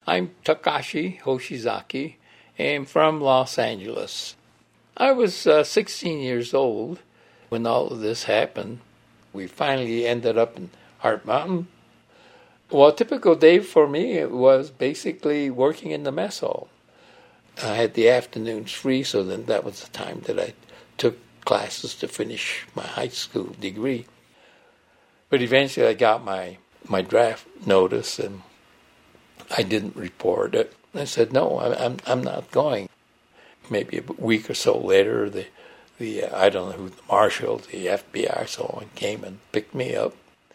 I'm Takashi Hoshizaki, and from Los Angeles. I was 16 years old when all of this happened. We finally ended up in Heart Mountain. Well, a typical day for me it was basically working in the mess hall. I had the afternoons free, so then that was the time that I took classes to finish my high school degree. But eventually I got my draft notice, and I didn't report it. I said, no, I'm not going. Maybe a week or so later, the I don't know who, the marshal, the FBI, so on, came and picked me up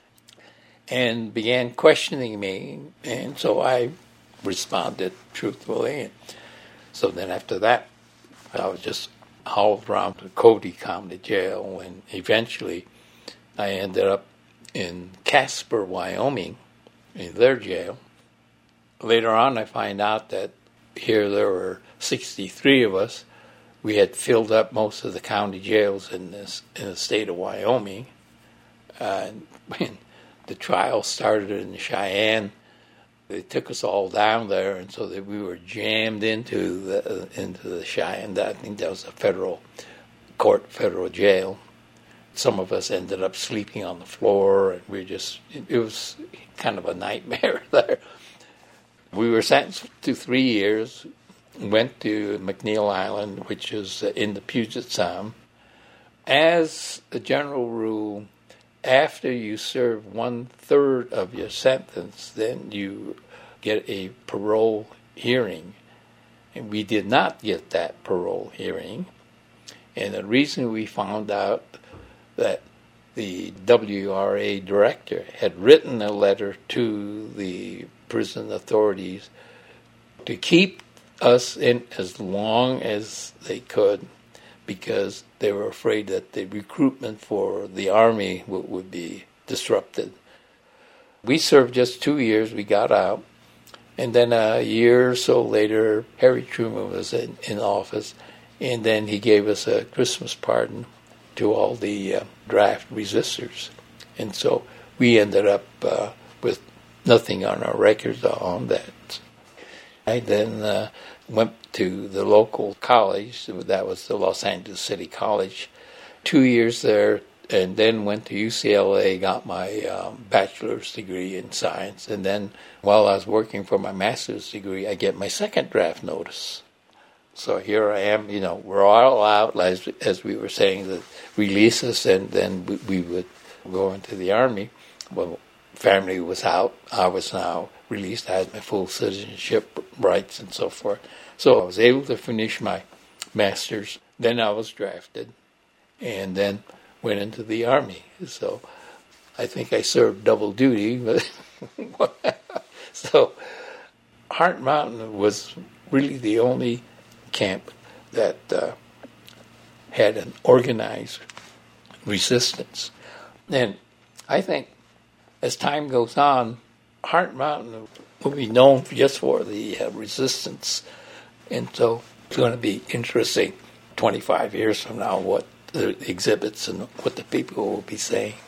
and began questioning me, and so I responded truthfully. So then after that, I was just hauled around to Cody County Jail, and eventually I ended up in Casper, Wyoming, in their jail. Later on, I find out that here there were 63 of us. We had filled up most of the county jails in the state of Wyoming. And when the trial started in Cheyenne, they took us all down there, and so that we were jammed into the Cheyenne. I think that was a federal court, federal jail. Some of us ended up sleeping on the floor, and it was kind of a nightmare there. We were sentenced to 3 years, went to McNeil Island, which is in the Puget Sound. As a general rule, after you serve 1/3 of your sentence, then you get a parole hearing. And we did not get that parole hearing. And the reason we found out that the WRA director had written a letter to the prison authorities to keep us in as long as they could, because they were afraid that the recruitment for the Army would be disrupted. We served just 2 years, we got out, and then a year or so later, Harry Truman was in office, and then he gave us a Christmas pardon to all the draft resistors. And so we ended up with nothing on our records on that. I then went to the local college, that was the Los Angeles City College, 2 years there, and then went to UCLA, got my bachelor's degree in science, and then while I was working for my master's degree, I get my second draft notice. So here I am, we're all out, as we were saying, that release us, and then we would go into the Army. Well, family was out. I was now released. I had my full citizenship rights and so forth. So I was able to finish my master's. Then I was drafted, and then went into the Army. So I think I served double duty. But so Heart Mountain was really the only camp that had an organized resistance. And I think as time goes on, Heart Mountain will be known just for the resistance. And so it's going to be interesting 25 years from now what the exhibits and what the people will be saying.